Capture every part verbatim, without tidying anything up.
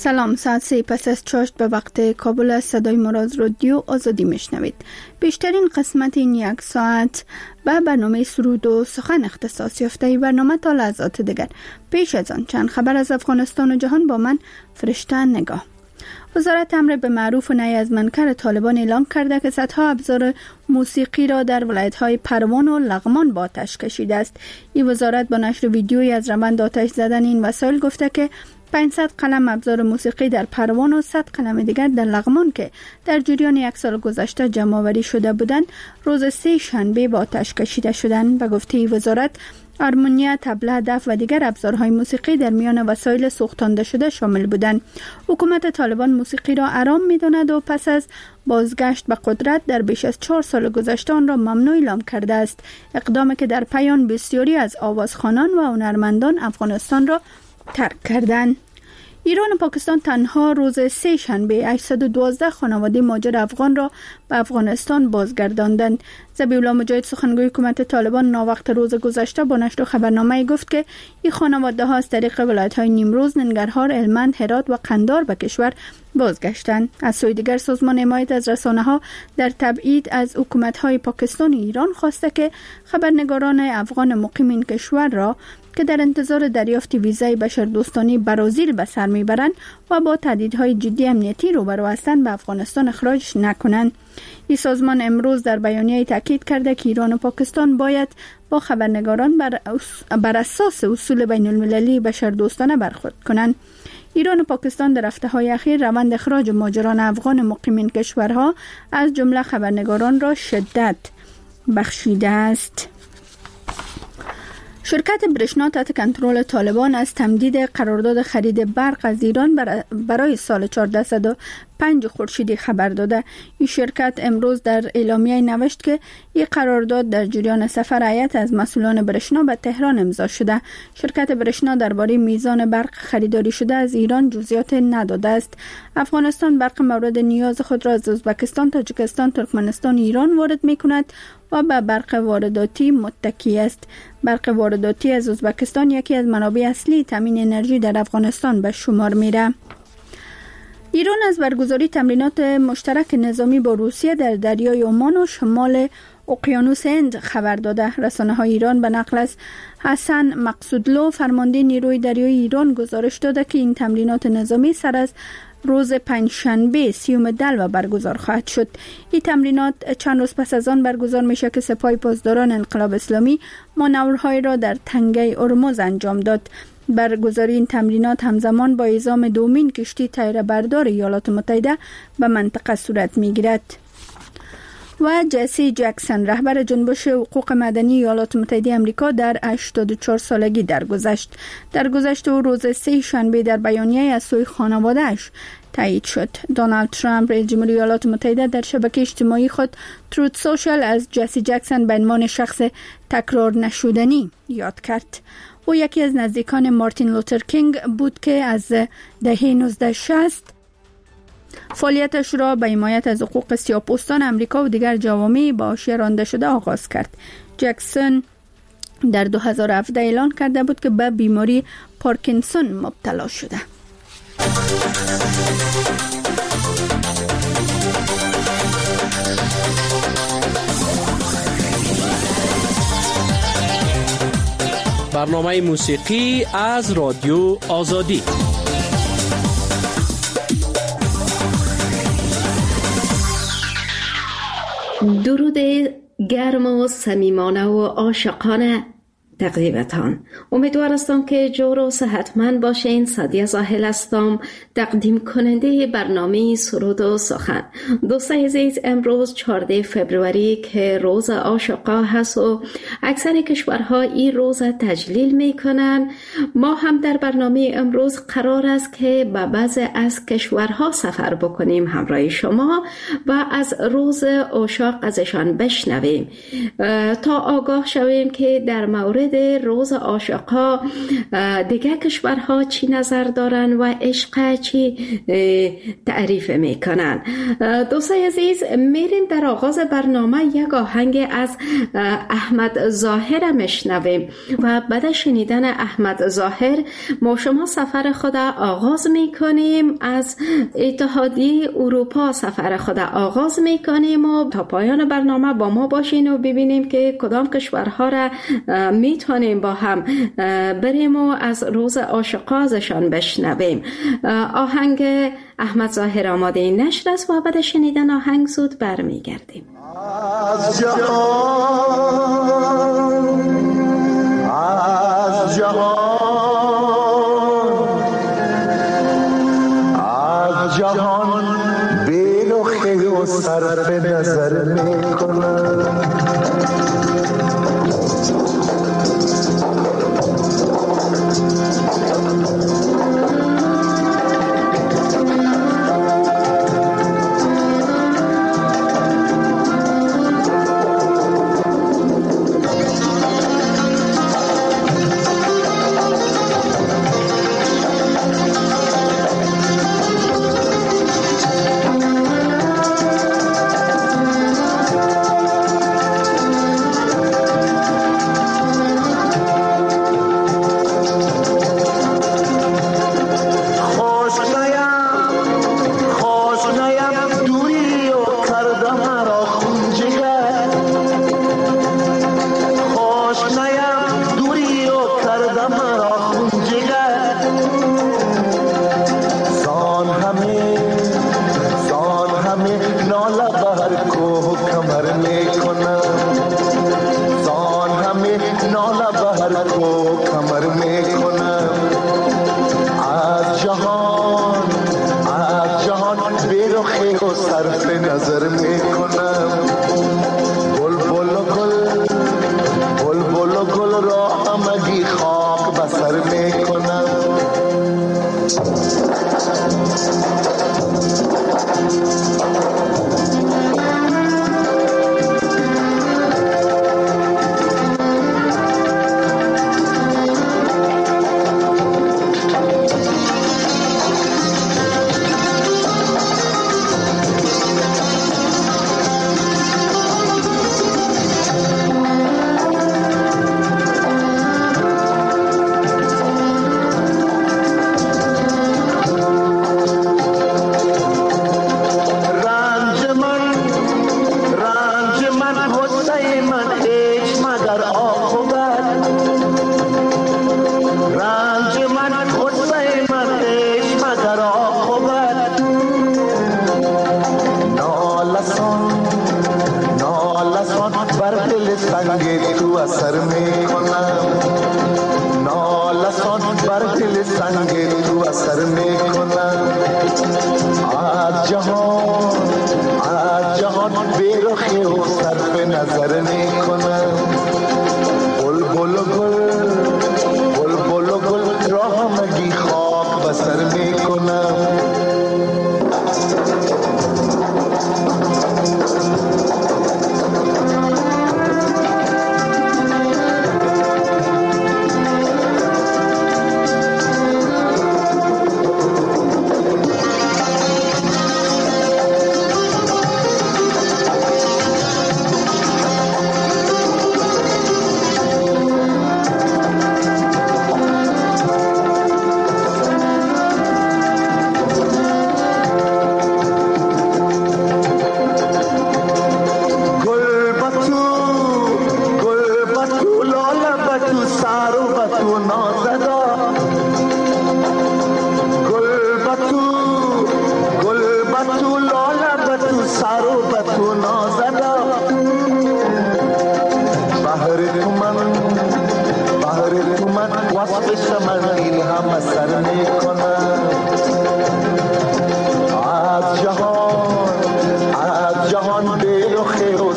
سلام، ساعت سه پس از چاشت به وقت کابل از صدای مراز رادیو آزادی میشنوید. بیشترین قسمت این یک ساعت به برنامه سرود و سخن اختصاص یافته برنامه تا لحظات دیگر. پیش از آن چند خبر از افغانستان و جهان با من فرشته نگاه. وزارت امر به معروف و نهی از منکر طالبان اعلام کرده که صدها ابزار موسیقی را در ولایت‌های پروان و لغمان به آتش کشیده است. این وزارت با نشر ویدیویی از روند آتش زدن این وسایل گفته که پانصد قلم ابزار موسیقی در پروان و صد قلم دیگر در لغمان که در جریان یک سال گذشته جمع آوری شده بودند روز سه شنبه به آتش کشیده شدند. و گفته وزارت آرمونیا، طبله، دف و دیگر ابزارهای موسیقی در میان وسایل سوختانده شده شامل بودند. حکومت طالبان موسیقی را حرام می‌داند و پس از بازگشت به قدرت در بیش از چهار سال گذشته آن را ممنوع اعلام کرده است. اقدامی که در پایان بسیاری از آوازخوانان و هنرمندان افغانستان را ترک کردند. ایران و پاکستان تنها روز سه شنبه هشتصد و دوازده خانواده مهاجر افغان را به افغانستان بازگرداندند. ذبیح‌الله مجاهد سخنگوی حکومت طالبان ناوقت روز گذشته با نشر خبرنامه گفت که این خانواده ها از طریق ولایت‌های نیمروز، ننگرهار، هلمند، هرات و قندهار به کشور بازگشتند. از سوی دیگر سازمان حمایت از رسانه‌ها در تبعید از حکومت‌های پاکستان و ایران خواسته که خبرنگاران افغان مقیم این کشور را که در انتظار دریافت ویزای بشردوستانه برازیل به سر میبرند و با تهدیدهای جدی امنیتی روبرو هستند به افغانستان اخراج نکنند. این سازمان امروز در بیانیه تاکید کرده که ایران و پاکستان باید با خبرنگاران بر, بر اساس اصول بین المللی بشردوستانه برخورد کنند. ایران و پاکستان در هفته‌های اخیر روند اخراج مهاجران افغان مقیم این کشورها از جمله خبرنگاران را شدت بخشیده است. شرکت برشنا تحت کنترل طالبان از تمدید قرارداد خرید برق از ایران برای سال چهارصد و پنج خورشیدی خبر داده. این شرکت امروز در اعلامیه نوشت که این قرارداد در جریان سفر هیئت از مسئولان برشنا به تهران امضا شده. شرکت برشنا درباره میزان برق خریداری شده از ایران جزئیات نداده است. افغانستان برق مورد نیاز خود را از ازبکستان، تاجیکستان، ترکمنستان، ایران وارد می‌کند و به برق وارداتی متکی است. برق وارداتی از ازبکستان یکی از منابع اصلی تامین انرژی در افغانستان به شمار میره. ایران از برگزاری تمرینات مشترک نظامی با روسیه در دریای عمان و شمال اقیانوس هند خبر داده. رسانه‌های ایران به نقل از حسن مقصودلو فرمانده نیروی دریایی ایران گزارش داده که این تمرینات نظامی سر از روز پنجشنبه سیوم دلو برگزار خواهد شد. این تمرینات چند روز پس از آن برگزار میشه که سپاه پاسداران انقلاب اسلامی مانورهای را در تنگه هرمز انجام داد. برگزاری این تمرینات همزمان با اعزام دومین کشتی تیره بردار ایالات متحده به منطقه صورت میگیرد. و جسی جکسون رهبر جنبش حقوق مدنی ایالات متحده آمریکا در هشتاد و چهار سالگی درگذشت. درگذشت او روز سه شنبه در بیانیه از سوی خانواده‌اش تایید شد. دونالد ترامپ رئیس جمهوری ایالات متحده در شبکه اجتماعی خود تروت سوشال از جسی جکسون به عنوان شخص تکرار نشدنی یاد کرد. او یکی از نزدیکان مارتین لوتر کینگ بود که از دهه نوزده شصت فعالیتش را به حمایت از حقوق سیاه‌پوستان آمریکا و دیگر جوامع با حاشیه رانده شده آغاز کرد. جکسون در دو هزار و هفده اعلان کرده بود که به بیماری پارکینسون مبتلا شده. برنامه موسیقی از رادیو آزادی. درود گرم و صمیمانه و عاشقانه تقدیمتان. امیدوار هستم که جور و صحتمند باشین. سعدیه زاهل هستم، تقدیم کننده برنامه سرود و سخن. دوستان عزیز، امروز چهاردهم فوریه که روز عاشقا هست و اکثر کشورها این روز تجلیل میکنن. ما هم در برنامه امروز قرار است که به بعض از کشورها سفر بکنیم همراه شما و از روز عاشق ازشان بشنویم تا آگاه شویم که در مورد مورد روز عاشقا دیگه کشورها چی نظر دارن و عشق چی تعریف میکنن. دوستای عزیز، میریم در آغاز برنامه یک آهنگ از احمد ظاهر میشنویم و بعد شنیدن احمد ظاهر ما شما سفر خود آغاز میکنیم. از اتحادیه اروپا سفر خود آغاز میکنیم و تا پایان برنامه با ما باشین و ببینیم که کدام کشورها را میتونیم با هم بریم و از روز عاشقا ازشان بشنویم. آهنگ احمد ظاهر آماده نشر است و بعد شنیدن آهنگ زود برمیگردیم. از جهان از جهان از جهان بی‌رخی و صرف نظر میکنم.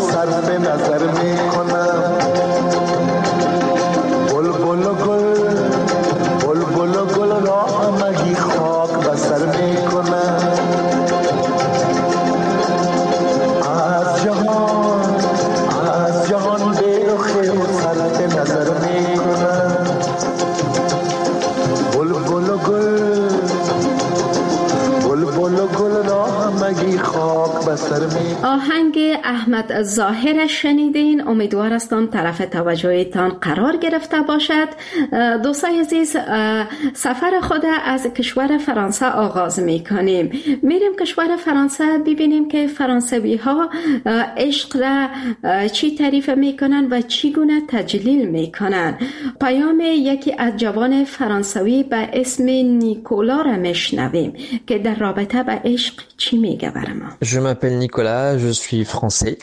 نظر میکنم. بلبل و گل سر می. آهنگ احمد ظاهر شنیدین. امیدوار هستم طرف توجهتان قرار گرفته باشد. دوستای عزیز، سفر خود از کشور فرانسه آغاز می کنیم. میریم کشور فرانسه ببینیم که فرانسوی ها عشق را چی تعریف می کنن و چی گونه تجلیل می کنن. پیام یکی از جوان فرانسوی به اسم نیکولا را میشنویم که در رابطه با عشق چی میگه برای ما. Je m'appelle Nicolas, je suis français.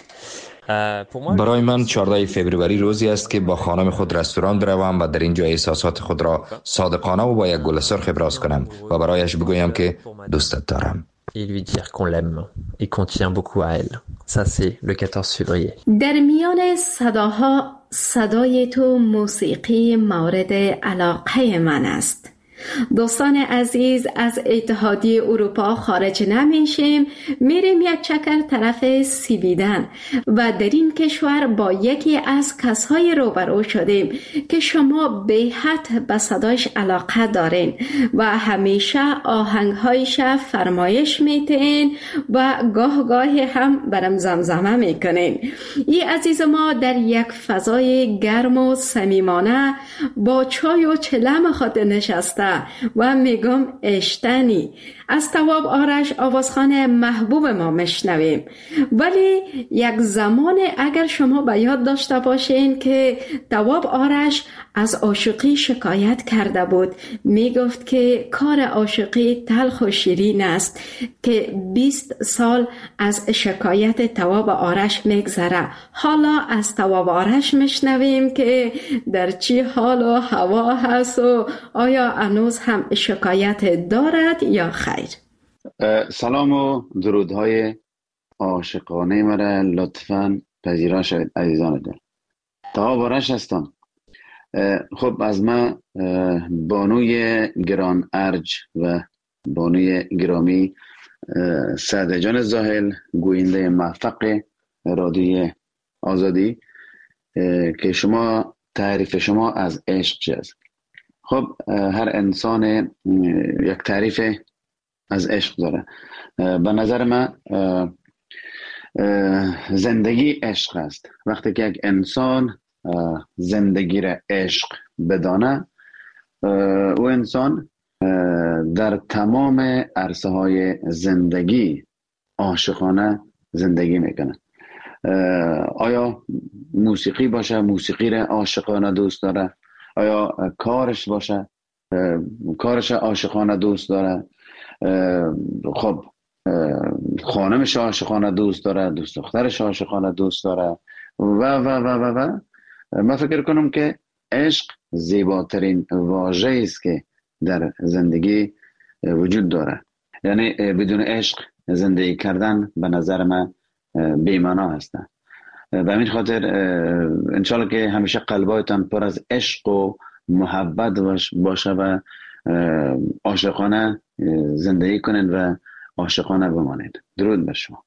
برای من چهاردهم فوریه روزی است که با خانم خود رستوران بروم و در اینجا احساسات خود را صادقانه و با یک گل سرخ ابراز کنم و برایش بگویم که دوستت دارم. Et lui dire qu'on l'aime et qu'on tient beaucoup à elle. Ça c'est le quatorze février. در میان صداها صدای تو موسیقی مورد علاقه من است. دوستان عزیز، از اتحادیه اروپا خارج نمیشیم، میریم یک چکر طرف سویدن و در این کشور با یکی از کسای روبرو شدیم که شما به حد به صدایش علاقه دارین و همیشه آهنگهایش فرمایش میتین و گاه گاهی هم برم زمزمه میکنین. این عزیز ما در یک فضای گرم و صمیمانه با چای و چلم خود نشسته و میگم اشتنی از تواب آرش آوازخوان محبوب ما میشنویم. ولی یک زمان اگر شما به یاد داشته باشین که تواب آرش از عاشقی شکایت کرده بود، میگفت که کار عاشقی تلخ و شیرین است که بیست سال از شکایت تواب آرش میگذره. حالا از تواب آرش میشنویم که در چی حال و هوا هست و آیا هنوز هم شکایت دارد یا خیر. سلام و درودهای عاشقانه مرا لطفاً پذیرا شوید عزیزان دل. تواب آرش هستم. خب از من بانوی گران ارج و بانوی گرامی سعد جان زاهل، گوینده موفق رادیوی آزادی، که شما تعریف شما از عشق چی است؟ خب هر انسان یک تعریف از عشق داره. به نظر من زندگی عشق است. وقتی که یک انسان زندگی را عشق بدانه، او انسان در تمام عرصه های زندگی عاشقانه زندگی میکنه. آیا موسیقی باشه، موسیقی را عاشقانه دوست داره. آیا کارش باشه، کارش عاشقانه دوست داره. خب خانمش عاشقانه دوست داره، دوست دخترش عاشقانه دوست داره و و و و و من فکر کنم که عشق زیباترین واژه‌ای است که در زندگی وجود داره. یعنی بدون عشق زندگی کردن به نظر من بی‌معنا هستن. به همین خاطر انشالله که همیشه قلبایتان پر از عشق و محبت باشه و عاشقانه زندگی کنید و عاشقانه بمانید. درود بر شما.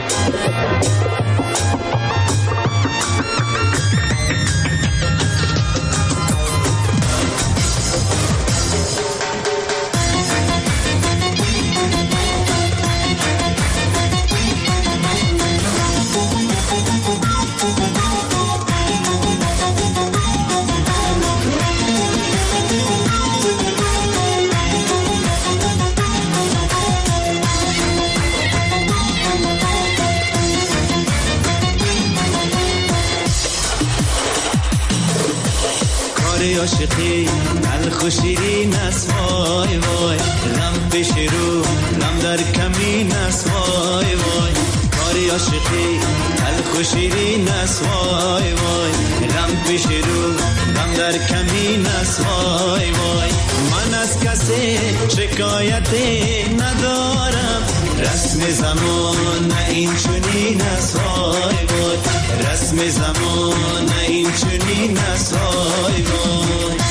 عاشقی تلخ و شیرین است وای وای، غم پیش رو غم در کمین است وای وای. کاری عاشقی تلخ و شیرین است وای وای، غم پیش رو غم در کمین است وای وای. من از کسی شکایتی ندارم، رسم زمان نه این چنین است وای وای، رسم زمان نه این چنین است وای وای.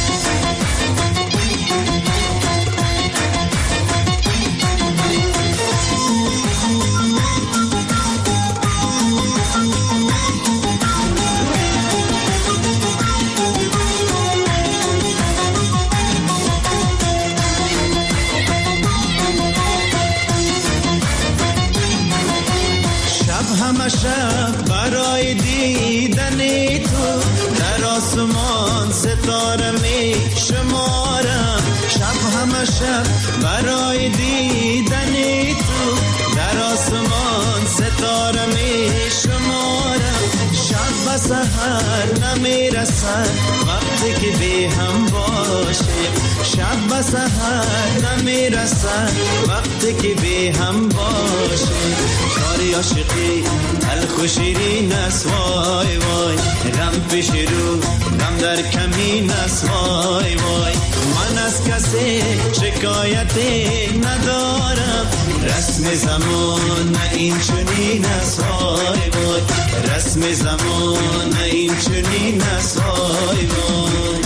آسمان ستاره می شمارم، شب همه شب برای دیدن تو در آسمان ستاره می شمارم. شب و سحر نمیرسد وقتی که بی هم باشیم، شب و سحر نمیرسد وقتی که بی هم باشیم. کاری عاشقی تلخ و شیرین است وای وای، غم پیش رو غم در کمین است وای وای. من از کسی شکایتی ندارم، رسم زمان این چنین است وای وای، رسم زمان این چنین است وای وای.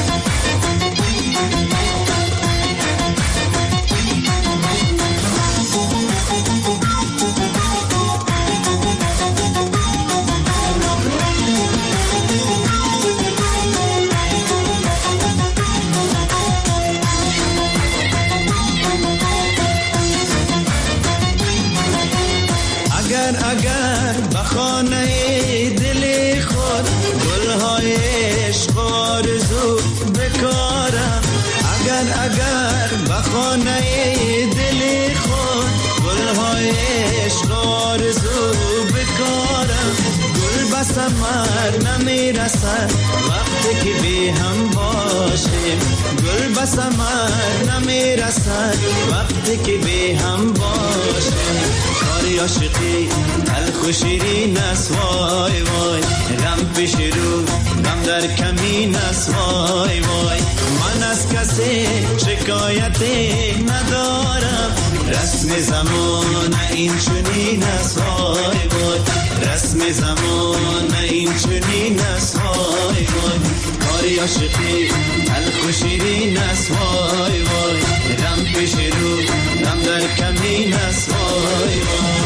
اگر اگر بخانه دل خود گلهای عشق و آرزو بکارم، اگر اگر بخانه دل خود گلهای عشق و آرزو بکارم. گل به ثمر نمیرسد وقتی که بی هم باشیم، گل به ثمر نمیرسد وقتی که بی هم باشیم. کاری عاشقی تلخ و شیرین است وای وای، غم پیش رو غم در کمین است وای وای. من از کسی شکایتی ندارم، رسم زمان این چنین است وای وای، رسم زمان این چنین است وای وای. کاری عاشقی تلخ و شیرین است وای وای، غم پیش رو غم در کمین است وای وای.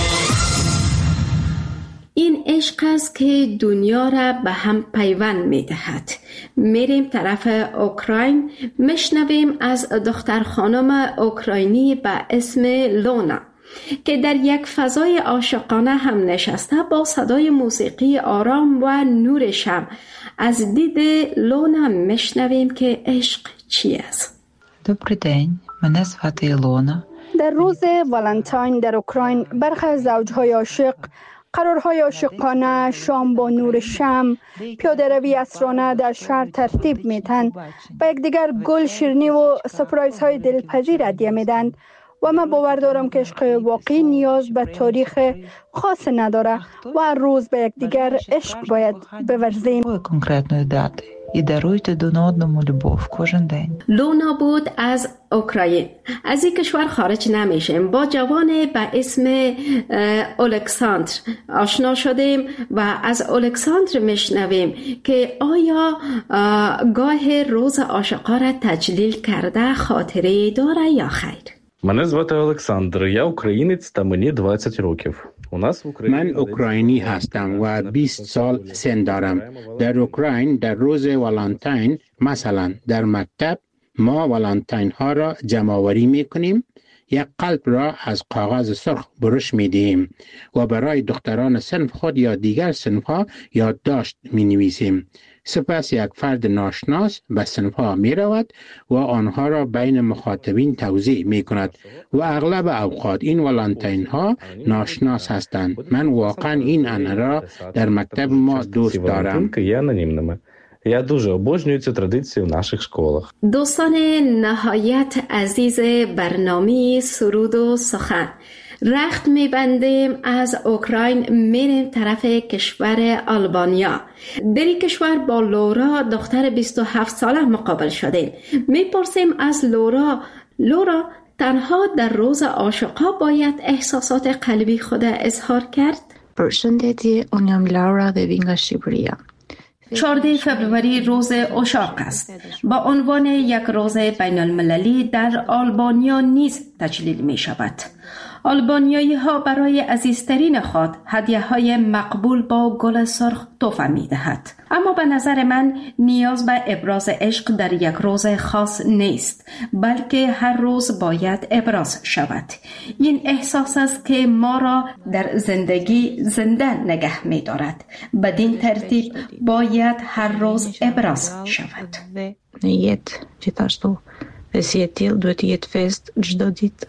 این عشق است که دنیا را به هم پیوند می دهد. میریم طرف اوکراین، میشنویم از دختر خانم اوکراینی به اسم لونا که در یک فضای عاشقانه هم نشسته با صدای موسیقی آرام و نور شمع. از دید لونا میشنویم که عشق چی است. Добрий день, мене звати Ілона. در روز والنتاین در اوکراین برخی از زوجهای عاشق قرارهای عاشقانه، شام با نور شمع، پیاده روی عصرانه در شهر ترتیب میتن، با یکدیگر گل، شیرینی و سپرایزهای دلپذیر هدیه میدن و من باور دارم که عشق واقعی نیاز به تاریخ خاص نداره و هر روز به یکدیگر عشق باید بورزیم. Конкретної дати. І даруйте один одному любов кожен день. لونا بود از اوکراین. از این کشور خارج نمیشیم. با جوان به اسم الکساندر آشنا شدیم و از الکساندر میشنویم که آیا گاه روز عاشقا را تجلیل کرده خاطره داره یا خیر. Мене звати Олександр, я українець та мені двадцять років. من اوکراینی هستم و بیست سال سن دارم. در اوکراین در روز والنتاین مثلا در مکتب ما والنتاین ها را جمع آوری می کنیم، یک قلب را از کاغذ سرخ برش می دهیم و برای دختران صنف خود یا دیگر صنف ها یادداشت می نویسیم. سپس یک فرد ناشناس به صنف ها می رود و آنها را بین مخاطبین توزیع می کند و اغلب اوقات این والنتاین ها ناشناس هستند. من واقعا این انه را در مکتب ما دوست دارم. Я дуже обожнюю цю традицію в наших школах. دوستان نهایت عزیز برنامه سرود و سخن، رخت میبندیم از اوکراین میریم طرف کشور آلبانیا. در این کشور با لورا دختر بیست و هفت ساله مقابل شدیم. میپرسیم از لورا، لورا تنها در روز عاشقا باید احساسات قلبی خود اظهار کرد؟ Personligheten unam Laura de Vinga Shibuya. چهاردهم فوریه روز عشاق است. با عنوان یک روز بین المللی در آلبانیا نیز تجلیل می شود. آلبانیایی ها برای عزیزترین خود هدیه های مقبول با گل سرخ تحفه می دهد. اما به نظر من نیاز به ابراز عشق در یک روز خاص نیست، بلکه هر روز باید ابراز شود. این احساس است که ما را در زندگی زنده نگه می دارد. بدین ترتیب باید هر روز ابراز شود. Нет, читаю, что Seattle двадцать фест ждодит.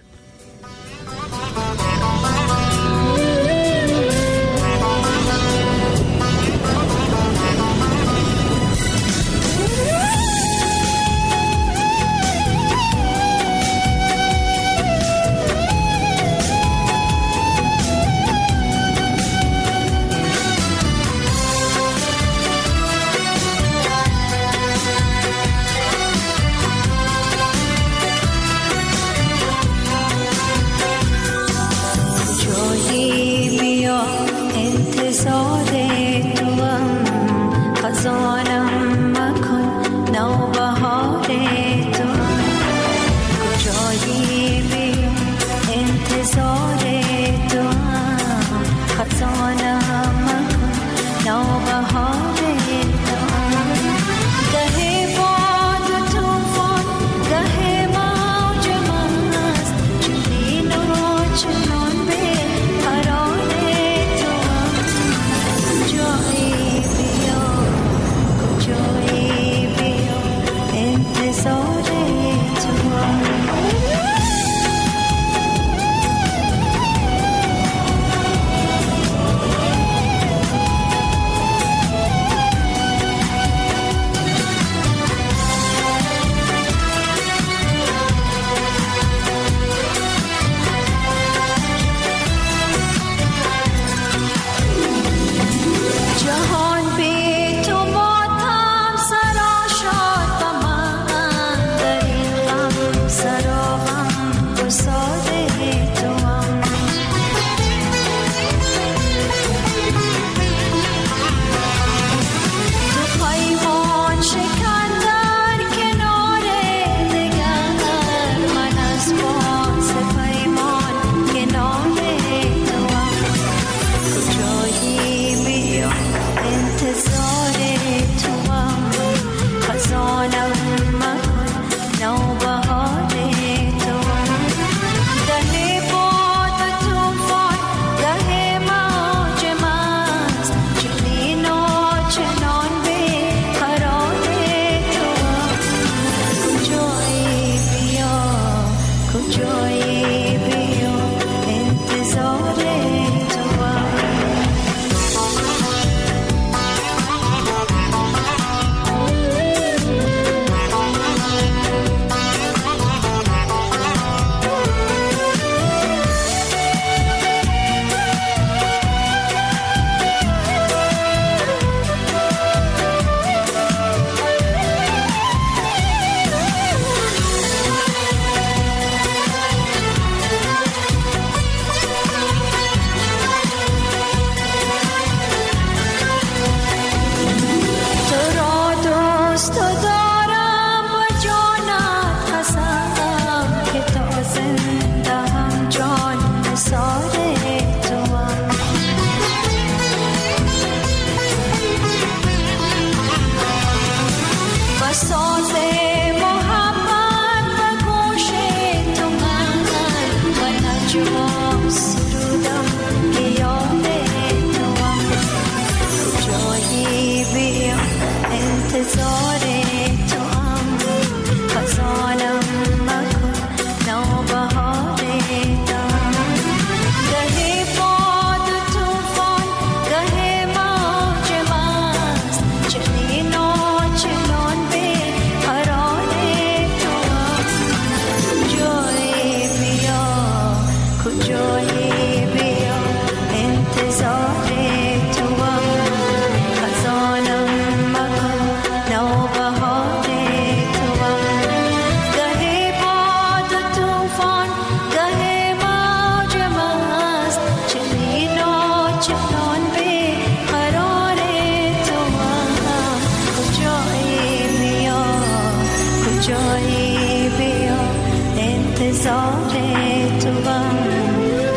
جایی بیا انتظار تو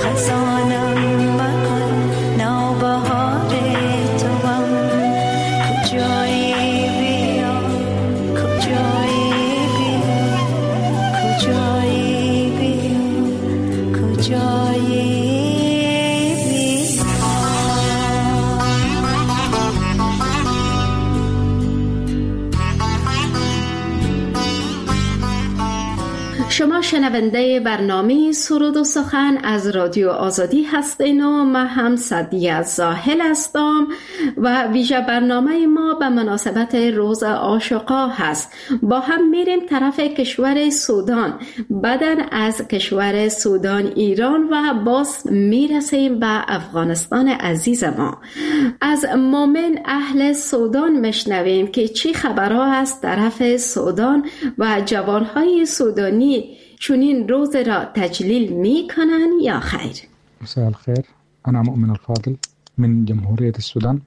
شما شنونده برنامه سرود و سخن از رادیو آزادی هستین و من هم سعدیه زاهل هستم و ویژه برنامه ما به مناسبت روز عاشقا هست. با هم میریم طرف کشور سودان، بعدن از کشور سودان ایران و باز میرسیم به افغانستان عزیز ما. از مومن اهل سودان مشنویم که چی خبرها است طرف سودان و جوانهای سودانی چونین روز را تجلیل می کنن یا خیر؟ مساء الخير، أنا مؤمن الفاضل من جمهورية السودان.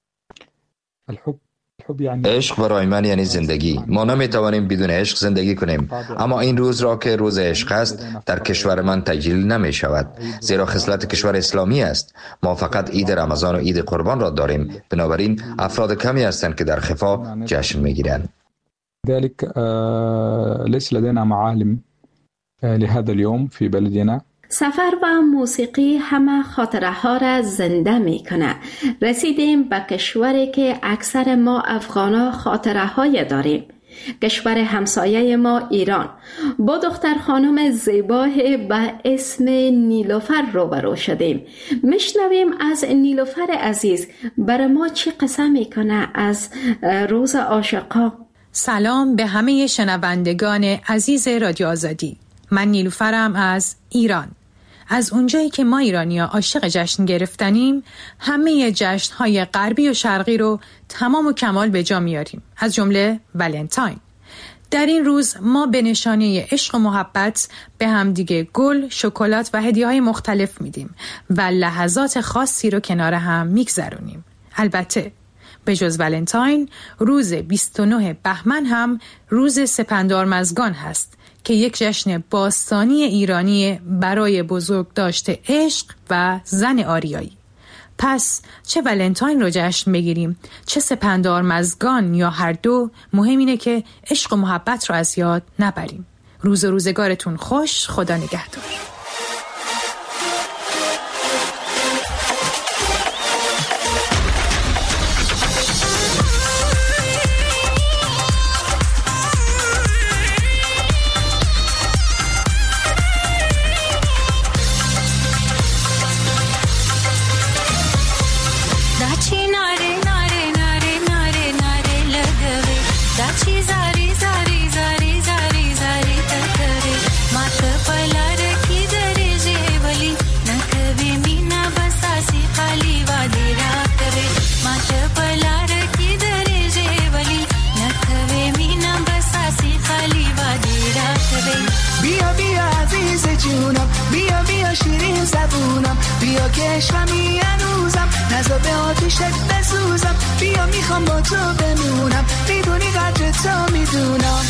الحب عشق برای من یعنی زندگی. ما نمیتوانیم بدون عشق زندگی کنیم، اما این روز را که روز عشق است در کشور من تجلیل نمی شود، زیرا خصلت کشور اسلامی است. ما فقط عید رمضان و عید قربان را داریم، بنابراین افراد کمی هستند که در خفا جشن میگیرند. ذلك ليس لدينا معالم لهذا اليوم في بلدنا. سفر و موسیقی همه خاطره ها را زنده می کنه. رسیدیم به کشوری که اکثر ما افغانا خاطره های داریم. کشور همسایه ما ایران. با دختر خانم زیبا به اسم نیلوفر روبرو شدیم. میشنویم از نیلوفر عزیز برای ما چی قصه میکنه از روز عاشقا. سلام به همه شنوندگان عزیز رادیو آزادی. من نیلوفرم از ایران. از اونجایی که ما ایرانی‌ها عاشق جشن گرفتنیم، همه جشن‌های غربی و شرقی رو تمام و کمال به جا میاریم، از جمله ولنتاین. در این روز ما به نشانه عشق و محبت به همدیگه گل، شکلات و هدیه‌های مختلف میدیم و لحظات خاصی رو کنار هم میگذرونیم. البته به جز ولنتاین، روز بیست و نه بهمن هم روز سپندارمزگان هست که یک جشن باستانی ایرانی برای بزرگداشت عشق و زن آریایی. پس چه ولنتاین رو جشن بگیریم، چه سپندارمزگان یا هر دو، مهم اینه که عشق و محبت رو از یاد نبریم. روز و روزگارتون خوش. خدا نگهدار. بیا کشمی هنوزم، نزا به آتیشت بسوزم. بیا میخوام با تو بمونم، میدونی قدر تو میدونم.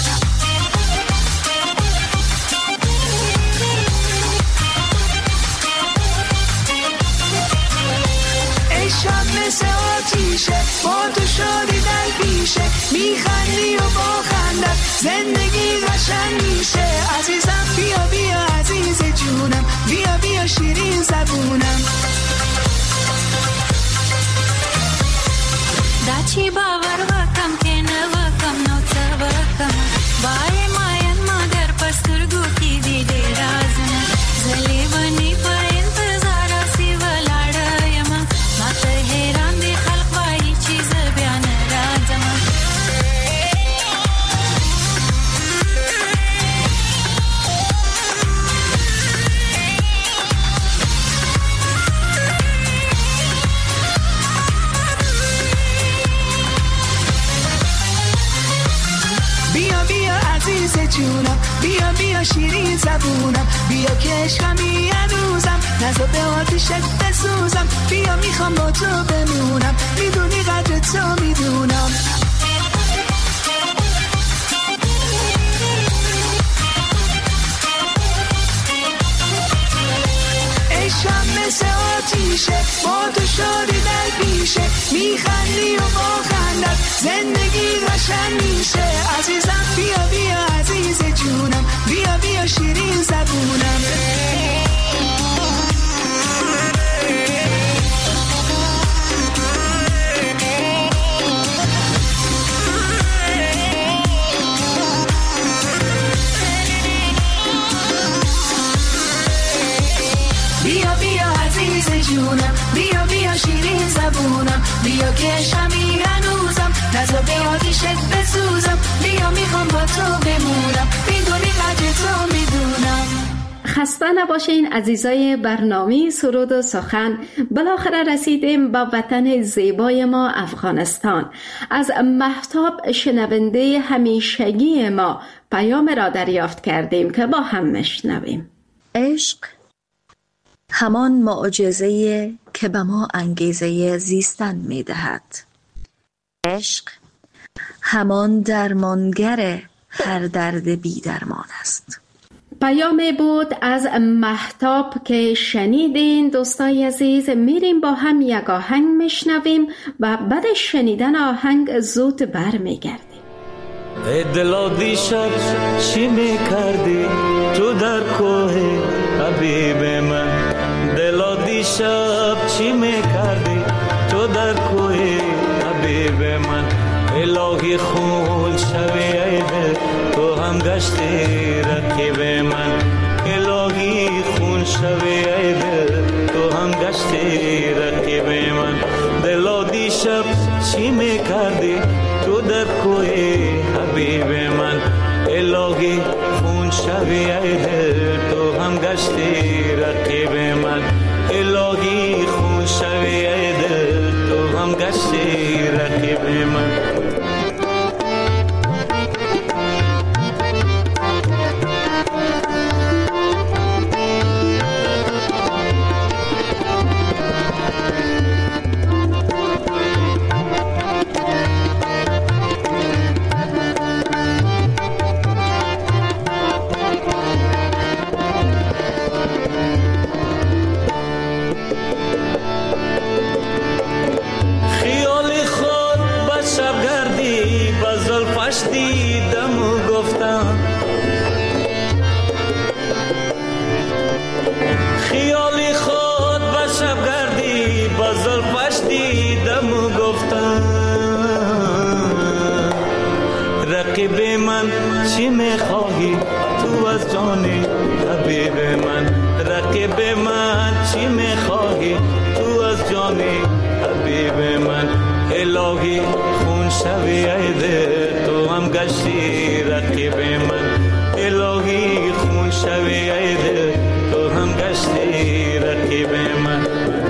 عشق مثل آتیشه، با تو شادی دل پیشه. میخندی و با خندت زندگی قشنگ میشه. عزیزم بیا بیا عزیز جونم، بیا بیا شیرین زبونم. داچی باور وکم که نوکم نو تبکم. بای ماین مادر پسترگو کی دیده رازنا. زلی بنی پا انتظار سی ولاړه ما. ما ته حیران دی خلق وای چیز بیان راځم. جونم بیا بیا شیرین زبونم. بیا که عشقمی هنوزم، نزا به آتیشت بسوزم. بیا میخوام با تو بمونم، میدونی قدر تو میدونم. عشقم مثل آتیشه، با تو شادی دل پیشه. میخندی و با خندت زندگی قشنگ میشه. عزیزم بیا بیا عزیز جونم، بیا بیا شیرین زبونم. بیا که شمی هنوزم نزا به آتیشت بسوزم بیا میخوام با تو بمونم میدونی قدر تو میدونم. خسته نباشین عزیزای برنامه سرود و سخن. بالاخره رسیدیم به وطن زیبای ما افغانستان. از مهتاب شنونده همیشگی ما پیام را دریافت کردیم که با هم مشنویم. عشق همان معجزه که به ما انگیزه زیستن می دهد. عشق همان درمانگر هر درد بی درمان است. پیامی بود از مهتاب که شنیدین. دوستای عزیز میریم با هم یک آهنگ میشنویم و بعد شنیدن آهنگ زود بر میگردیم. ای دلا دیشب چی میکردی تو در کوه حبیب من؟ دلا دیشب چی میکردی تو در کوه حبیب من؟ الهی خون شوی ای دل تو هم گشتی رقیب من. الهی خون شوی ای دل تو هم گشتی رقیب من. دلا دیشب چی میکردی تو در کوه حبیب من؟ الهی خون شوی ای دل تو هم گشتی رقیب من. الهی خون شوی ای دل تو هم گشتی رقیب من. رقیب من چی میخواهی تو از جانی حبیب من؟ رقیب من چی میخواهی تو از جانی حبیب من؟ الهی خون شوی ای دل تو هم گشتی رقیب من. الهی خون شوی ای دل تو هم گشتی رقیب من.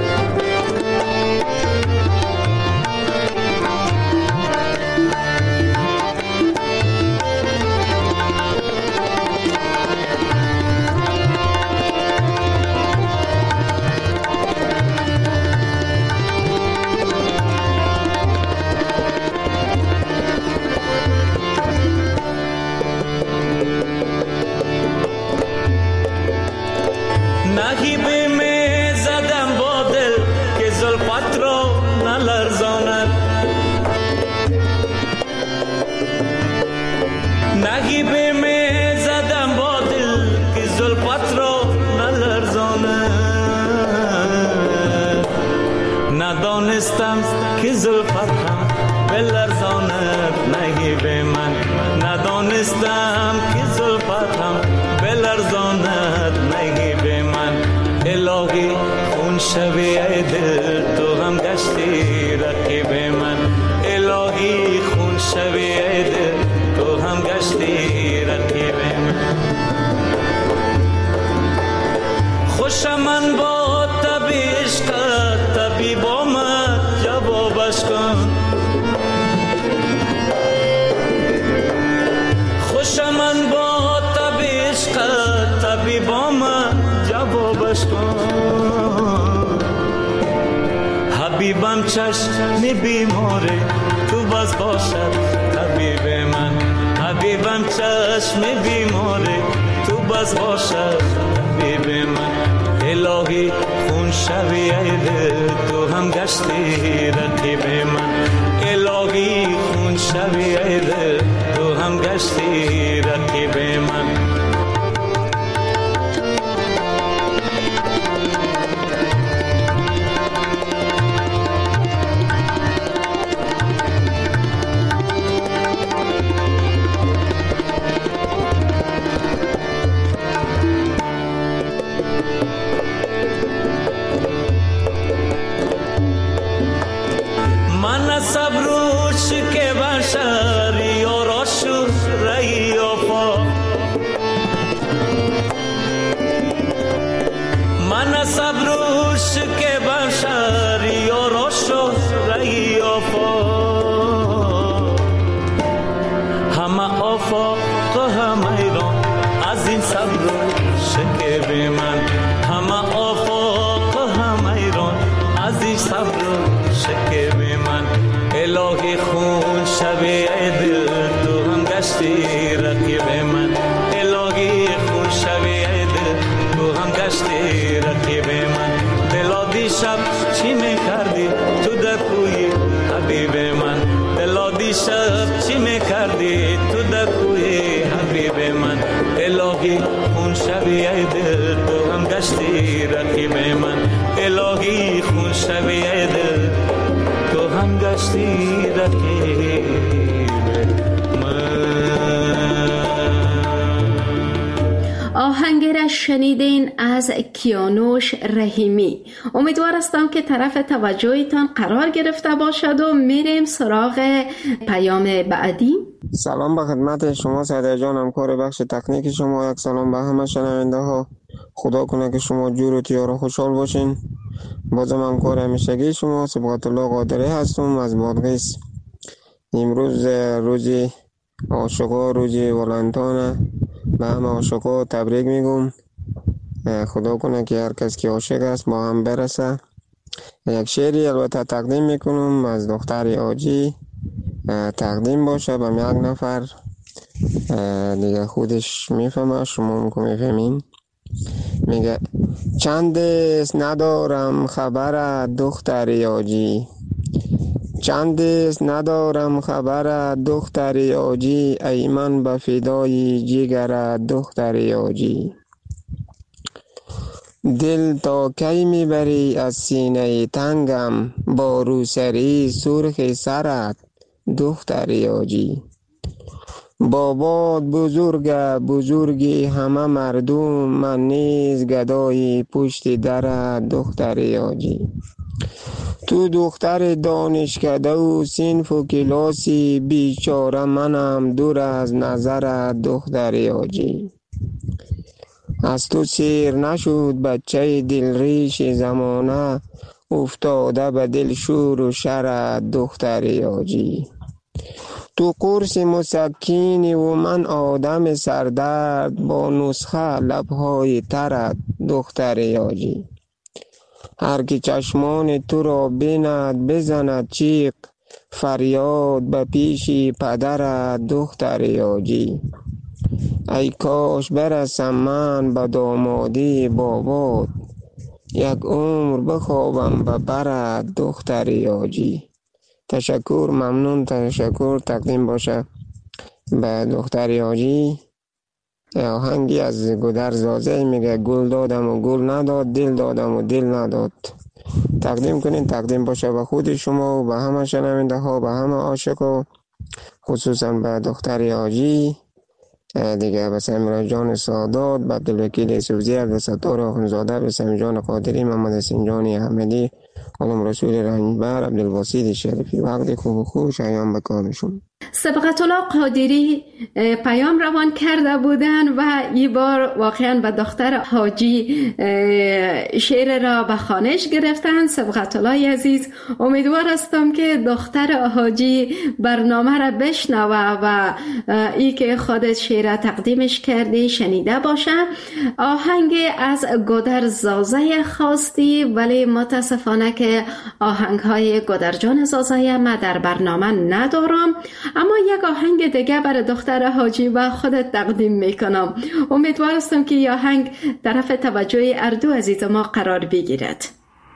ندانستم که زلفتم بلرزاند نگیب من. ندانستم که زلفتم بلرزاند نگیب من. الهی خون شوی ای دل تو هم گشتی رقیب من. الهی خون شوی ای دل تو هم گشتی رقیب من. خوشم من با تب عشقت طبیب آمد جوابش کن. خوشم من با تب عشقت طبیب آمد جوابش کن. حبیبم چشم بیماره تو باز باشد طبیب من. حبیبم چشم بیماره تو باز باشد طبیب من. الهی خون شوی ای دل تو هم گشتی رقیب من. الهی خون شوی ای دل تو هم گشتی رقیب من. آفاق هم ایران از این صبر شکر من، همه آفاق هم ایران از این صبر شکر من. الهی خون شبیه دل تو هم گشتی رقیب من، الهی خون شبیه دل تو هم گشتی رقیب من. دلا دیشب چی میکردی تو در کوی حبیب من، دلا دیشب چی میکردی تو در کوی حبیب من. الهی خون شبیه دل تو هم گشتی رقیب من، الهی خون شبیه دل تو هم گشتی رقیب من. آهنگ را شنیدین از کیانوش رحیمی. امیدوار هستم که طرف توجهتان قرار گرفته باشد و میریم سراغ پیام بعدی. سلام به خدمت شما سعیده جان، همکار بخش تکنیک شما. یک سلام به همه شنونده ها. خدا کنه که شما جور و تیار و خوشحال باشین. بازم همکار همیشگی شما صبغت الله قادری هستم از بادغیس. امروز روزی عاشقا، روزی ولنتانه. به همه عاشقا تبریک میگم. خدا کنه که هر کس که عاشق است با هم برسه. یک شعری البته تقدیم میکنم از دختر آجی، تقدیم باشه به یک نفر دیگه، خودش میفهمه، شما هم که میفهمین. میگه چند است ندارم خبر دختر آجی، چند است ندارم خبر دختر آجی، ای من به فدای جگر دختر آجی. دل تا کی میبری از سینه تنگم، با روسری سرخ سرت دختر آجی. بابات بزرگ بزرگی همه مردم، من نیز گدای پشت در دختر آجی. تو دختر دانشکده و صنف و کلاسی، بیچاره منم دور از نظر دختر آجی. از تو سیر نشد بچه دل ریش زمانه، افتاده به دل شور و شر دختر آجی. تو قرص مسکینی و من آدم سردرد، با نسخه لبهای ترت دختر آجی. هر کی چشمان تو را بیند بزند چیق، فریاد به پیش پدر دختر آجی. ای کاش برسم من به دامادی بابات، یک عمر بخوابم به بر دختر آجی. تشکر، ممنون، تشکر. تقدیم باشه به دختر آجی. آهنگی از گودر زازه میگه گل دادم و گل نداد، دل دادم و دل نداد. تقدیم کنین، تقدیم باشه به خود شما و به همه شنونده ها، به همه عاشقا، خصوصا به دختر آجی دیگه، به سمیرا جان سادات، به عبدالوکیل سوزی، عبدالستار آخونزاده، به سمی جان قادری، محمد حسین جان احمدی، علم رسول رنجبر، عبدالباسط شریفی. وقت خوب و خوش ایام بکارشون. سبقت الله قادری پیام روان کرده بودن و این بار واقعا به دختر حاجی شعر را به خوانش گرفتن. سبقت الله عزیز، امیدوار هستم که دختر حاجی برنامه را بشنوه و ای که خودت شعر تقدیمش کردی شنیده باشه. آهنگ از گودر زازه خواستی، ولی متاسفانه که آهنگ های گودر جان زازه ما در برنامه ندارم، اما یک آهنگ دیگه برای دختر حاجی و خودت تقدیم میکنم. امیدوار هستم که این آهنگ طرف توجه اردو عزیز ما قرار بگیرد.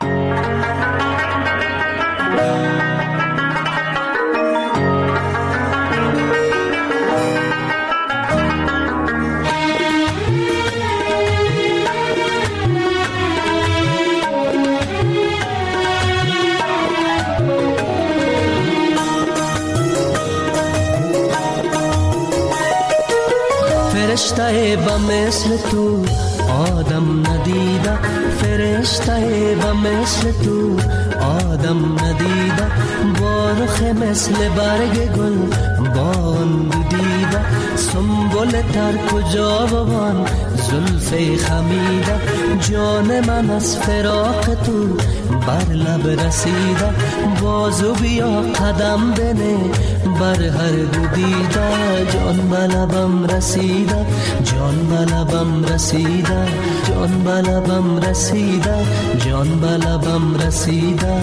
فرشته با مثل تو آدم ندیده، فرشته با مثل تو آدم ندیده، با رخ مثل برگ گل باند دیده، سنبل تر کجا بوان زلف خمیده جان من از فراق تو بر لب رسیده بازو بیا قدم بنه بر هر دو دیده جان به لبم رسیده جان به لبم رسیده جان به لبم رسیده جان به لبم رسیده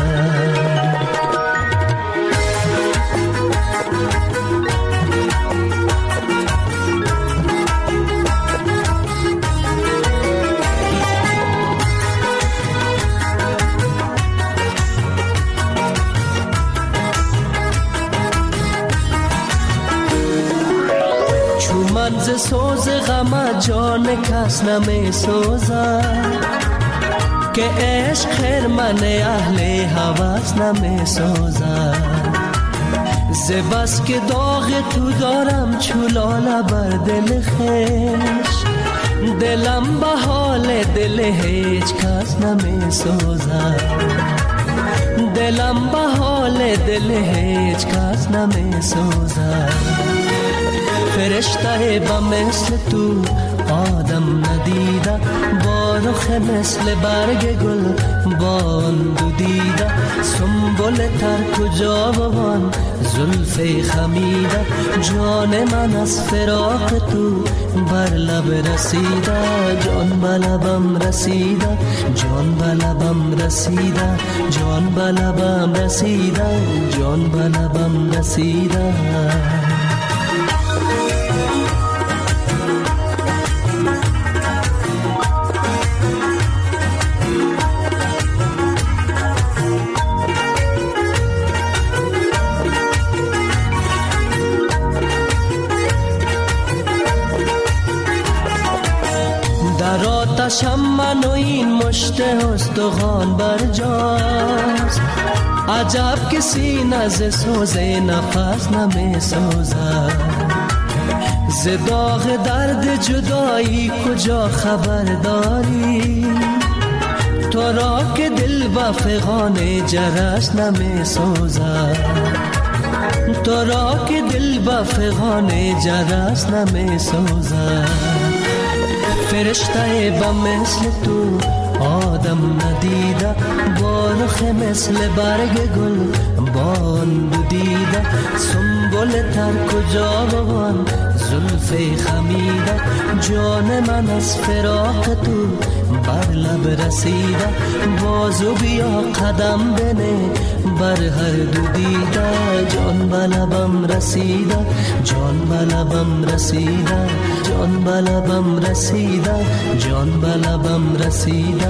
ز سوز غم جان کس نمی سوزد که عشق خرمن اهل هوس نمی سوزد ز بس که داغ تو دارم چولاله بر دل خویش دلم به حال دل هیچ کس نمی سوزد دلم به حال دل هیچ کس نمی سوزد فرشته با مثل تو آدم ندیده با رخ مثل برگ گل باند و دیده سنبل تر کجا بوان زلف خمیده جان من از فراق تو بر لب رسیده جان به لبم رسیده جان به لبم رسیده جان به لبم رسیده جان به لبم رسیده آتشم من و این مشت استخوان برجاست عجب که سینه ز سوز نفس نمی سوزد ز داغ درد جدایی کجا خبر داری تو را که دل با فغان جرس نمی سوزد تو را که دل با فغان جرس نمی سوزد فرشته با مثل تو آدم ندیده با رخ مثل برگ گل باند دیده سنبل تر کجا بوان زلف خمیده جان من از فراق تو بر لب رسیده بازو بیا قدم بنه بر هر دو دیده جان به لبم رسیده جان به لبم رسیده جان به لبم رسیده جان به لبم رسیده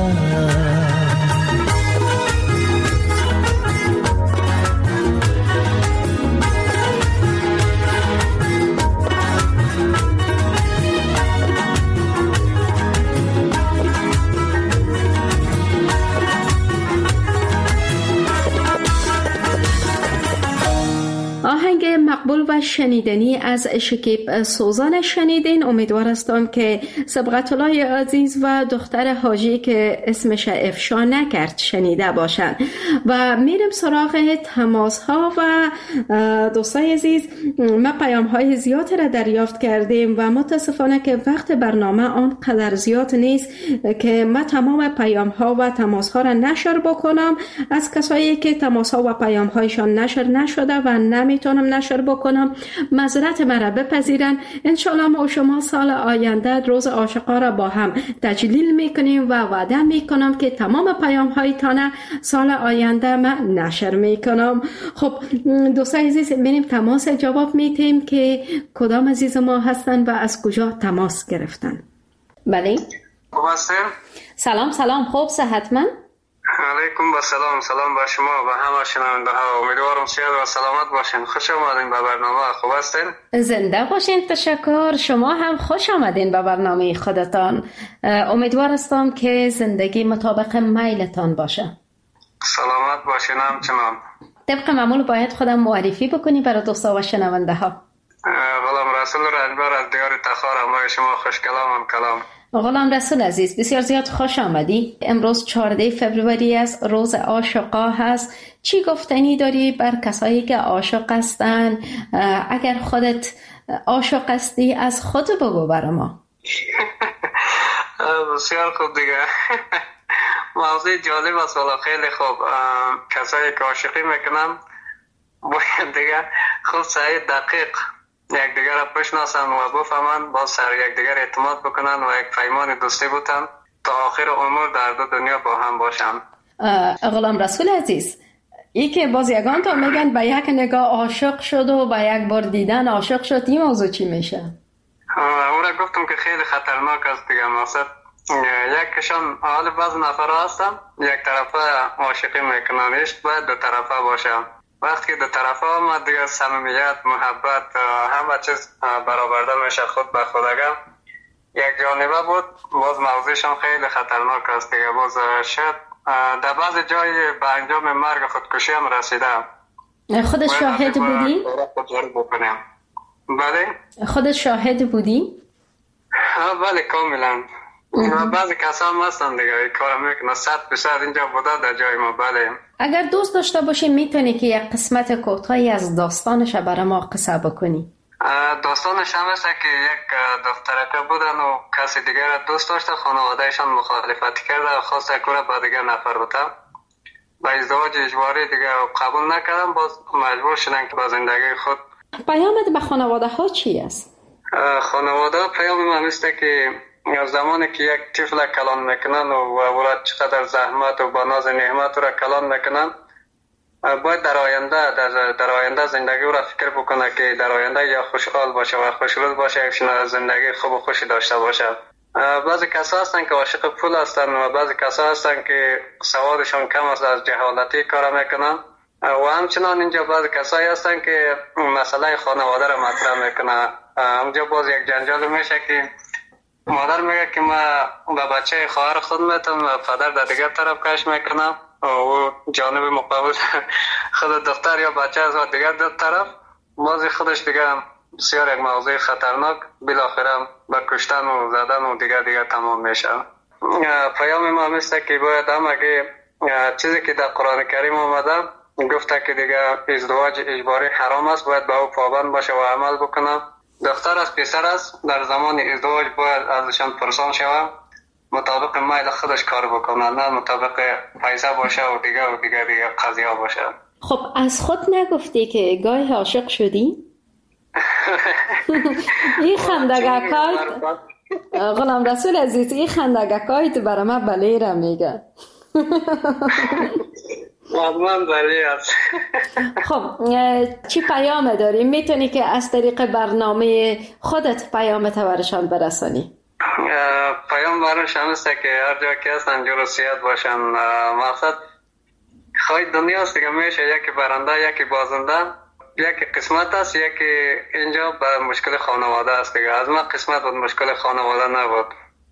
آهنگ مقبول و شنیدنی از شکیب سوزان شنیدین. امیدوار هستم که سبقت الله عزیز و دختر حاجی که اسمش افشا نکرد شنیده باشن. و میریم سراغ تماس ها و دوستای عزیز، ما پیام های زیاد را دریافت کردیم و متاسفانه که وقت برنامه آنقدر زیاد نیست که ما تمام پیام ها و تماس ها را نشر بکنم. از کسایی که تماس ها و پیام هایشان نشر نشده و نمیتونم نشر بکنم معذرت مرا بپذیرن. انشالله ما و شما سال آینده روز عاشقا را با هم تجلیل میکنیم و وعده میکنم که تمام پیام هایتان سال آینده من نشر میکنم. خب دوستای عزیز، بریم تماس جواب میتیم که کدام عزیز ما هستن و از کجا تماس گرفتن. بله سلام سلام، خوب صحتمند؟ علیکم با سلام، سلام با شما و همه شنونده ها. امیدوارم صحت و سلامت باشین. خوش آمدین به برنامه. خوب هستین؟ زنده باشین. تشکر. شما هم خوش آمدین به برنامه خودتان. امیدوار هستم که زندگی مطابق میلتان باشه. سلامت باشین همچنان. طبق معمول باید خودم معرفی بکنی برای دوستا و شنونده ها. غلام رسول رنجبر از دیار تخار. همراه شما خوش کلامم کلام. غلام رسول عزیز، بسیار زیاد خوش آمدی. امروز چهارده فوریه است، روز عاشقا هست. چی گفتنی داری بر کسایی که عاشق هستن؟ اگر خودت عاشق هستی از خود بگو برای ما. بسیار خوب دیگه. موضوع جالب است والا، خیلی خوب. کسایی که عاشقی میکنن باید دیگه خود سعی دقیق یکدیگر را بشناسن و بفهمن، با سر یکدیگر اعتماد بکنن و یک پیمان دوستی بودن تا آخر عمر در دو دنیا با هم باشن. غلام رسول عزیز، ای که باز یگان تا میگن به یک نگاه عاشق شد و به یک بار دیدن عاشق شد، این موضوع چی میشه؟ او را گفتم که خیلی خطرناک است دیگه. مقصد یکشان حال بعض نفر هستن یک طرفه عاشقی میکنن، عشق باید دو طرفه باشه. وقتی که دو طرفه آمد دیگه صمیمیت، محبت، همه چیز برآورده میشه خود به خودگم. یک جانبه بود، باز موضوعشان خیلی خطرناک است دیگه. باز شاید در بعض جای به انجام مرگ خودکشی هم رسیده. خودت شاهد بودی؟ بله؟ خودت شاهد بودی؟ بله کاملا. بعضی کسا هم هستن دیگه این کار میکنه، صد بیشتر اینجا بوده در جای ما. بله. اگر دوست داشته باشی میتونی که یک قسمت کوتاهی از داستانش برای ما قصه بکنی؟ داستانش هم است که یک دخترکه بودن و کسی دیگر را دوست داشته، خانوادهشان مخالفت کرده، خواسته که را با دیگر نفر بوده، با ازدواج اجباری دیگه قبول نکردن، باز مجبور شدن که با زندگی خود. پیامت به خانواده ها چی است؟ خانواده پیام من است که زمانی که یک طفل کلان میکنن و ولد چقدر زحمت و با ناز نعمت را کلان میکنن، باید در آینده در, در آینده زندگی را فکر بکنه که در آینده یا خوشحال باشه و خوشروز باشه، یک زندگی خوب و خوشی داشته باشه. بعضی کسا هستن که عاشق پول هستن و بعضی کسا هستن که سوادشان کم است، از جهالتی کار میکنن. و همچنان اینجا بعضی کسایی هستن که مسئله خانواده را مطرح میکنه. اونجا باز یک جنجال میشه که مادر میگه که ما با بچه خواهر خود میتونم و پدر در دیگر طرف کش میکنم و جانب مقابل خود دختر یا بچه از دیگر در طرف، بازی خودش دیگه بسیار یک موضوع خطرناک، بالاخره با کشتن و زدن و دیگر دیگر تمام میشه. پیام ما مثل که باید هم اگه چیزی که در قرآن کریم آمده گفته که دیگه ازدواج اجباری حرام است، باید به او پابند باشه و عمل بکنه. دختر از پسر است در زمان ازدواج باید ازشان پرسان شود، مطابق میل خودش کار بکنه، نه مطابق پیسه باشه و دیگه و دیگه دیگه قضیه باشه. خب از خود نگفتی که گاهی عاشق شدی؟ این خندگکایت غلام رسول عزیز، این خندگکایت برای من بلیره میگه. مضمون بلی است. خب چی پیام داری؟ میتونی که از طریق برنامه خودت پیامت برشان برسانی؟ پیام برشان است که هر جا که هستن جور و سیاد باشن. مقصد خواهی دنیا است دیگه، میشه یکی برنده یکی بازنده، یکی قسمت است یکی اینجا به مشکل خانواده است دیگه. از ما قسمت بود، مشکل خانواده نبود.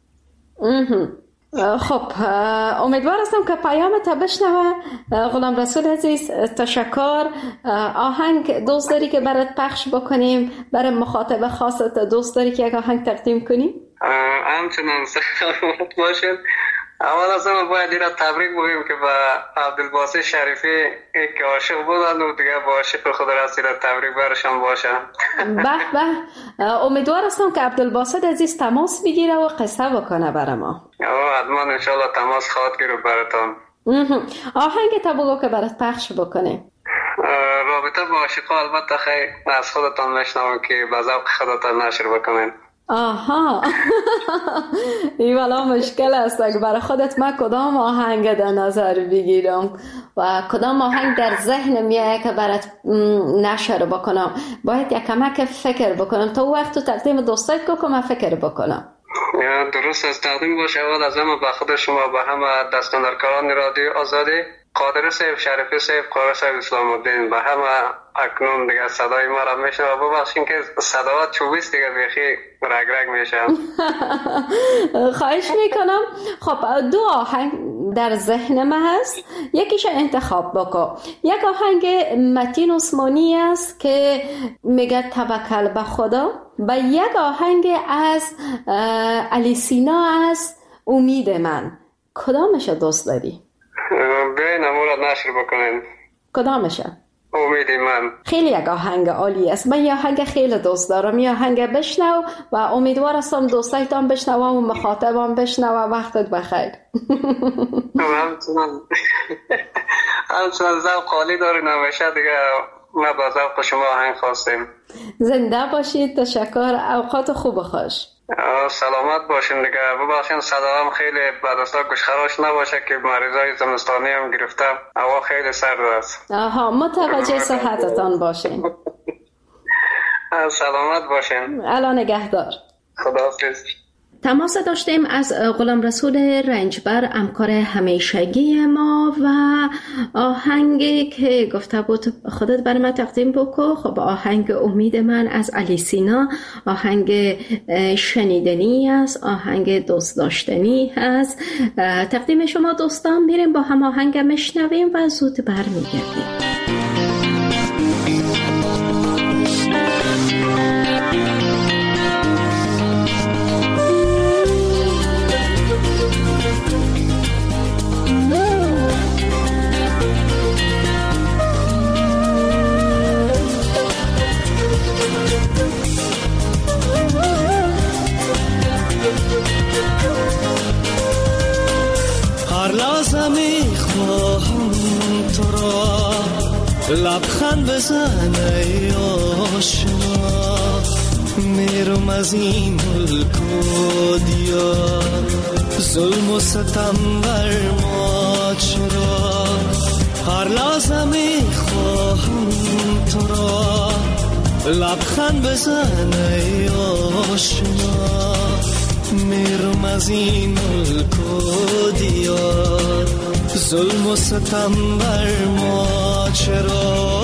خب امیدوار هستم که پیامت بشنوه. غلام رسول عزیز تشکر. آهنگ دوست داری که برات پخش بکنیم؟ برای مخاطب خاصت دوست داری که یک آهنگ تقدیم کنیم؟ همچنان سلامت باشید. اول از همه باید این را تبریک بگیم که با عبدالباسط شریفی که عاشق بودن و دیگه با عاشق خود رسیده، تبریک برشان باشه. به به، امیدوار هستم که عبدالباسط عزیز تماس بگیره و قصه بکنه برای ما. حتما انشالله تماس خواهد گیره براتون. آهنگ تا بگو که برات پخش بکنه. رابطه با عاشقا البته خیلی از خودتان میشنوم که به ذوق خودتان نشر بکنین. آها این والا مشکل است. اگه برای خودت من کدام آهنگ در نظر بگیرم و کدام آهنگ در ذهن میاد که برات نشر بکنم، باید یک کمک فکر بکنم. تا وقت تو تقدیم دوستایت که من فکر بکنم. درست از تقدیم باشه. اول از همه به خود شما، به همه دستاندرکاران رادیو آزادی، قادر صاحب، شریفی صاحب، قادر صاحب اسلام الدین، به همه اکنون دیگه صدای ما را میشنه و ببخشین که صداوات چوبیست دیگه بیخی رگ رگ میشم. خواهش میکنم. خب دو آهنگ در ذهن من هست، یکیش انتخاب بکن. یک آهنگ متین عثمانی است که میگه توکل به خدا، و یک آهنگ از علی سینا است امید من. کدامش دوست داری؟ بیاین امورات نشر بکنین. کدامشه؟ امید من. خیلی یک آهنگ عالی است. من یه آهنگ خیلی دوست دارم. یه آهنگ بشنو و امیدوار هستم دوستایتان بشنوم و مخاطبان بشنوم. وقتت بخیر. همچنان همچنان ذوق عالی داری نمیشه دیگه. ما با ذوق شما آهنگ خواستیم. زنده باشید. تشکر. اوقات خوب و خوش. سلامت باشین دیگه. ببخشید صدام خیلی بعد از گوشخراش نباشه که مریضای زمستانی هم گرفتم. هوا خیلی سرد است. آها متوجه صحتتان باشین. سلامت باشین. الان نگهدار. خداحافظ. تماس داشتیم از غلام رسول رنجبر، همکار همیشگی ما، و آهنگی که گفته بود خودت بر من تقدیم بکو. خب آهنگ امید من از علی سینا، آهنگ شنیدنی است، آهنگ دوست داشتنی است. تقدیم شما دوستان. میریم با هم آهنگ میشنویم و زود برمیگردیم. لبخند بزن ای آشنا، میرم از این ملک و دیار، ظلم و ستم بر ما چرا؟ هر لحظه میخواهم تو را، لبخند بزن ای آشنا، میرم از این ملک و دیار، ظلم و ستم بر ما چرا؟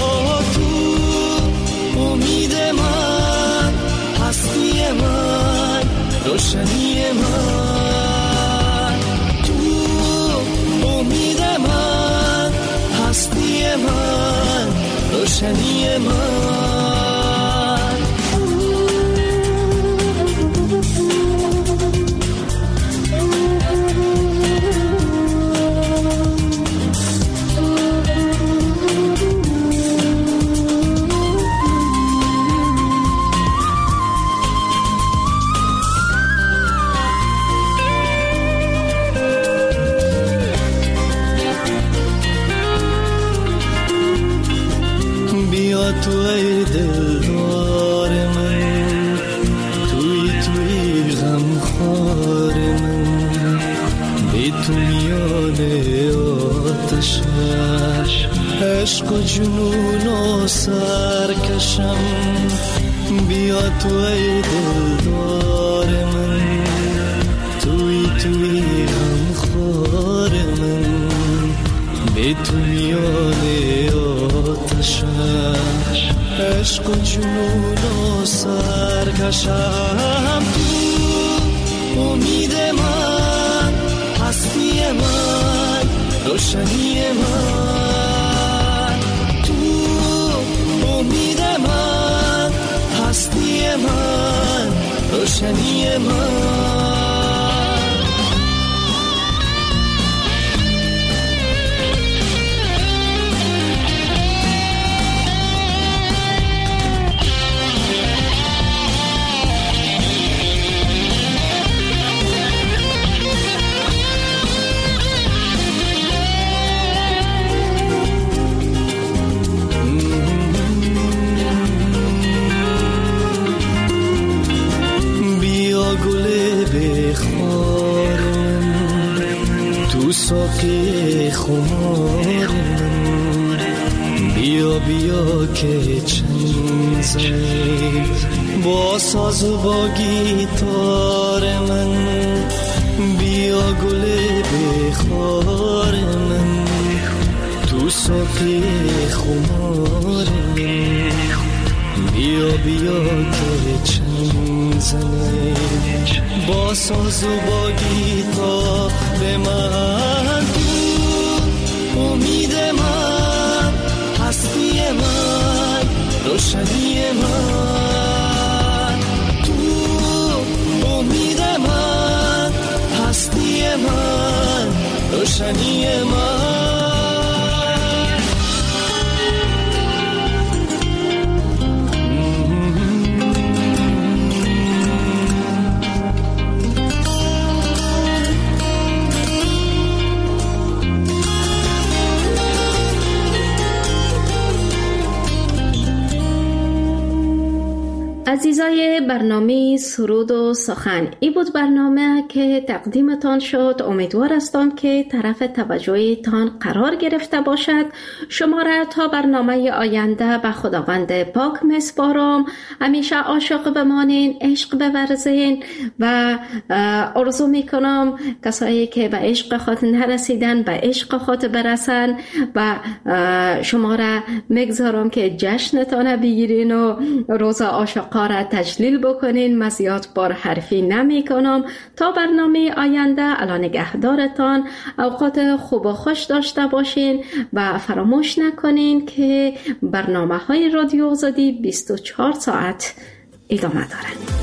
تو امید من، هستی من، روشنی من، تو امید من، هستی من، روشنی من. تو ای دلدار من، توی توی غمخوار من، بی تو میان آتش عشق و جنون و سرکشم. بیا تو ای دلدار من، توی توی غمخوار من، بی تو میان آتش عشق و جنون و سرکشم. تو امید من، هستی من، روشنی من، تو امید من، هستی من، روشنی من. ساقی خمار من، بیا بیا که چند زنیم با ساز و با گیتار من، بیا گل بخار من، تو ساقی خمار من، بیا بیا که چند زنیم با ساز و با گیتار من. تو امید من، هستی من، روشنی من، تو امید من، هستی من، روشنی من. عزیزای برنامه سرود و سخن، این بود برنامه که تقدیمتان شد. امیدوار هستم که طرف توجهتان قرار گرفته باشد. شما را تا برنامه آینده به خداوند پاک میسپارم. همیشه عاشق بمانین، عشق بورزین و آرزو میکنم کسایی که به عشق خود نرسیدن به عشق خود برسن و شما را میگذارم که جشنتان بگیرین و روز عاشقا را تجلیل بکنین. مزیاد بار حرفی نمی کنم. تا برنامه آینده الان نگهدارتان، اوقات خوب و خوش داشته باشین و فراموش نکنین که برنامه های رادیو آزادی بیست و چهار ساعت ادامه دارند.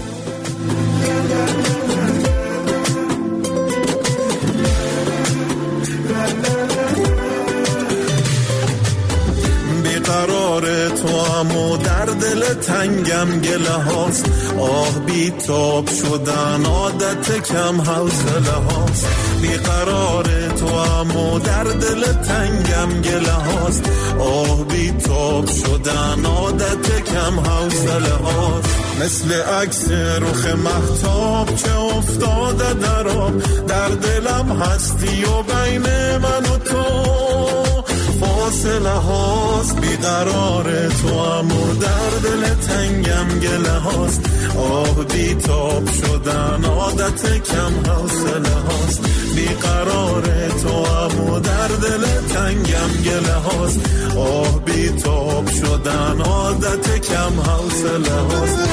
قرار تو امو در دل تنگم گله هاست، آه بی تاب شدن عادت کم حوصله هاست. بی قرار تو امو در دل تنگم گله هاست، آه بی تاب شدن عادت کم حوصله هاست. مثل عکس رخ مهتاب که افتاده در آب، در دلم هستی و بین من و تو فاصله هاست. بیقرار تو امو در دل تنگم گله هاست، آه بی تاب شدن عادت کم حوصله هاست. بیقرار تو امو در دل تنگم گله هاست، آه بی تاب شدن عادت کم حوصله هاست.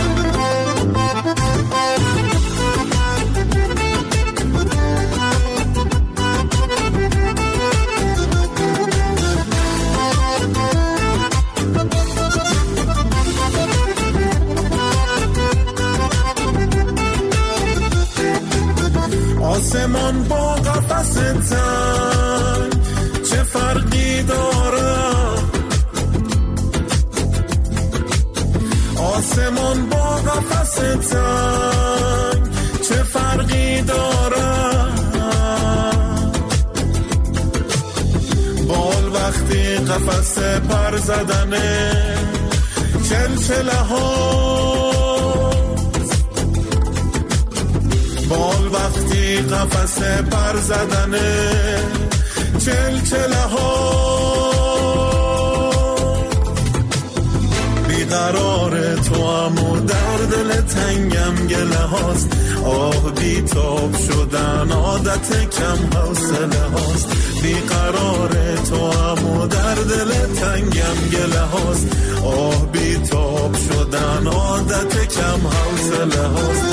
آسمان با قفس تنگ چه فرقی داره؟ آسمان با قفس تنگ چه فرقی داره؟ بال وقتی قفس پر زدنه چلچله ها، بال وقتی قفس پر زدنه چلچله ها. بیقرار تو امو در دل تنگم گله هاست، آه بی تاب شدن عادت کم حوصله هاست. بیقرار تو امو در دل تنگم گله هاست، آه بی تاب شدن عادت کم حوصله هاست.